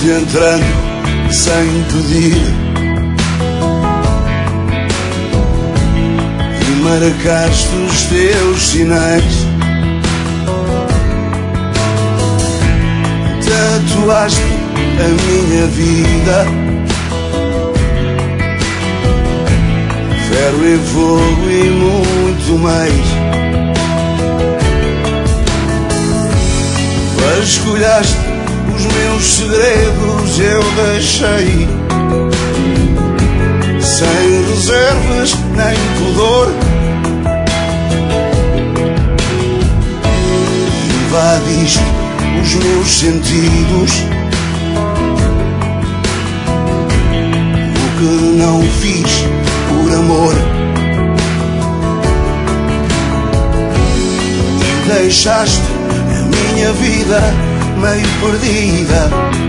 Foste entrando sem pedir e marcaste os teus sinais. Tatuaste a minha vida, ferro e fogo e muito mais. Vasculhaste os meus segredos, eu deixei sem reservas nem pudor. Invadiste os meus sentidos, o que não fiz por amor, e deixaste a minha vida meio perdida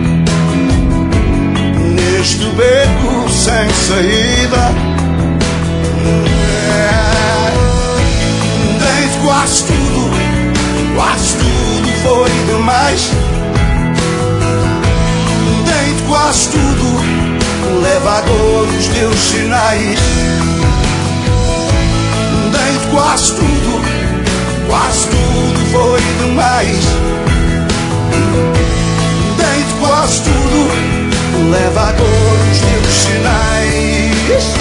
neste beco sem saída. Dei-te quase tudo foi demais. Dei-te quase tudo, leva agora os teus sinais. Dei-te quase tudo foi demais. Dei-te quase tudo, leva agora os teus sinais.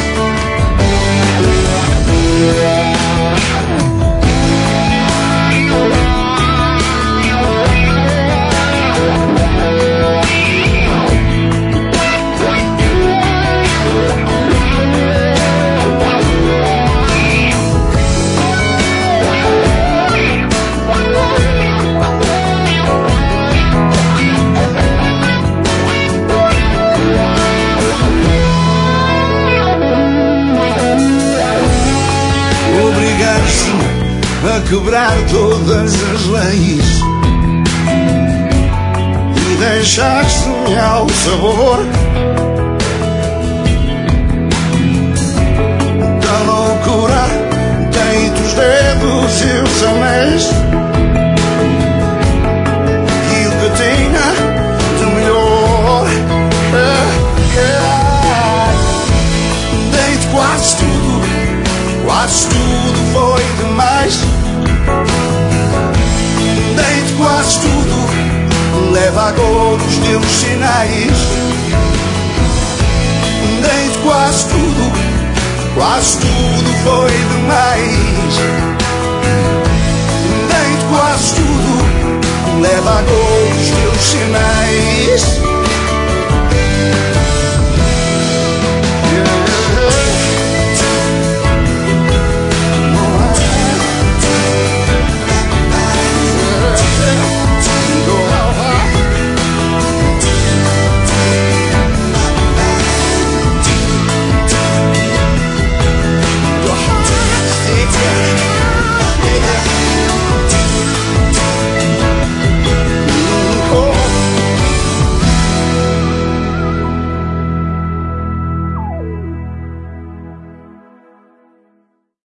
A quebrar todas as leis e deixaste-me ao sabor da loucura. Dei-te os dedos e os anéis e o que tinha de melhor. Dei-te quase tudo foi demais. Dei-te quase tudo, leva agora os teus sinais. Dei-te quase tudo foi demais.